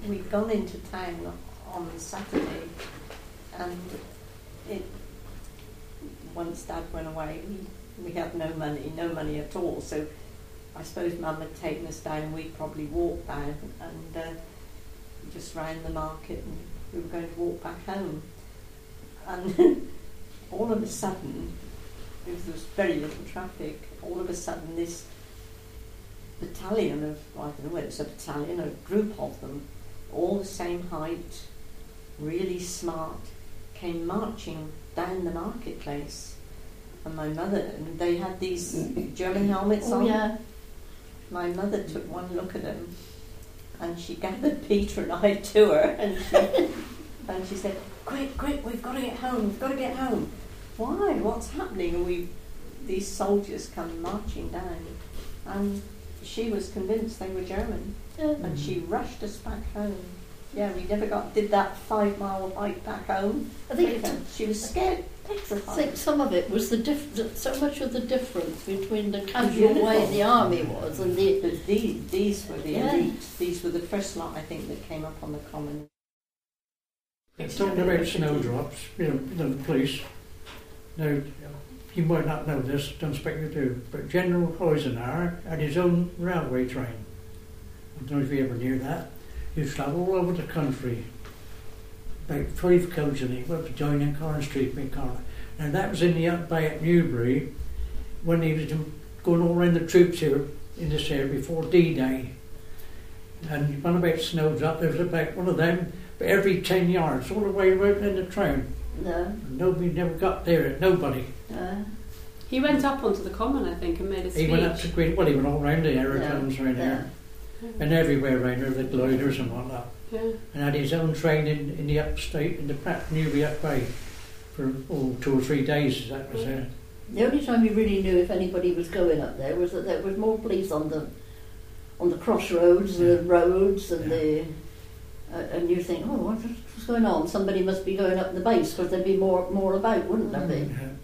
we'd gone into town on Saturday, and once Dad went away, we had no money at all. So I suppose Mum had taken us down. We'd probably walked down and just round the market, and we were going to walk back home. And all of a sudden, because there was very little traffic, all of a sudden this battalion of, I don't know whether it's a battalion or a group of them, all the same height, really smart, came marching down the marketplace. And my mother, and they had these German helmets on. Yeah. My mother took one look at them, and she gathered Peter and I to her, and she said, quick, we've got to get home. Why? What's happening? And these soldiers come marching down, and she was convinced they were German, and she rushed us back home. Yeah, we never did that 5-mile hike back home. I think she was scared, petrified. I think some of it was so much of the difference between the casual way the army was and the... But these were the elite. These were the first lot, I think, that came up on the common. Talking about snowdrops, the police. Now, you might not know this, don't expect you to, but General Eisenhower had his own railway train. I don't know if you ever knew that. He used to travel all over the country. About 5 coaches, and he went to join in Carn Street in Carn. Now that was in the Up Bay at Newbury when he was going all around the troops here in this area before D-Day. And one about snowdrop, there was about one of them, but every 10 yards, all the way around in the train. No. And nobody never got there, nobody. He went up onto the common, I think, and made a speech. He went up to Green, well, he went all round the aeroplanes around there. And everywhere around there, the gliders and whatnot. Yeah. And had his own train in the upstate, in the Newbury Up Bay, for 2 or 3 days, that was it. The only time you really knew if anybody was going up there was that there was more police on the crossroads, the roads, and and you think, oh, what's going on? Somebody must be going up the base, because there'd be more about, wouldn't there be?